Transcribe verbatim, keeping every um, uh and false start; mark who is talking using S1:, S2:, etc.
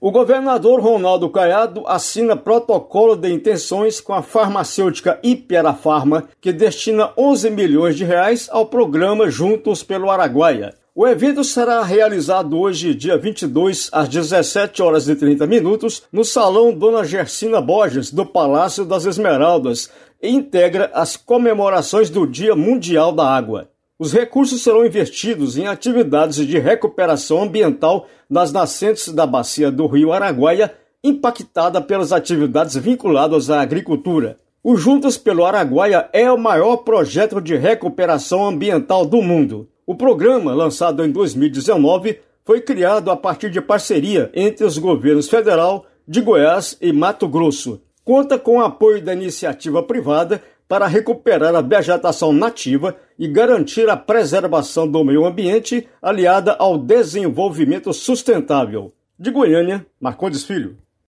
S1: O governador Ronaldo Caiado assina protocolo de intenções com a farmacêutica Ipera-Pharma, que destina onze milhões de reais ao programa Juntos pelo Araguaia. O evento será realizado hoje, dia vinte e dois, às dezessete horas e trinta minutos, no Salão Dona Gersina Borges, do Palácio das Esmeraldas, e integra as comemorações do Dia Mundial da Água. Os recursos serão investidos em atividades de recuperação ambiental nas nascentes da bacia do Rio Araguaia, impactada pelas atividades vinculadas à agricultura. O Juntos pelo Araguaia é o maior projeto de recuperação ambiental do mundo. O programa, lançado em dois mil e dezenove, foi criado a partir de parceria entre os governos federal, de Goiás e Mato Grosso. Conta com o apoio da iniciativa privada para recuperar a vegetação nativa e garantir a preservação do meio ambiente aliada ao desenvolvimento sustentável. De Goiânia, Marcondes Filho.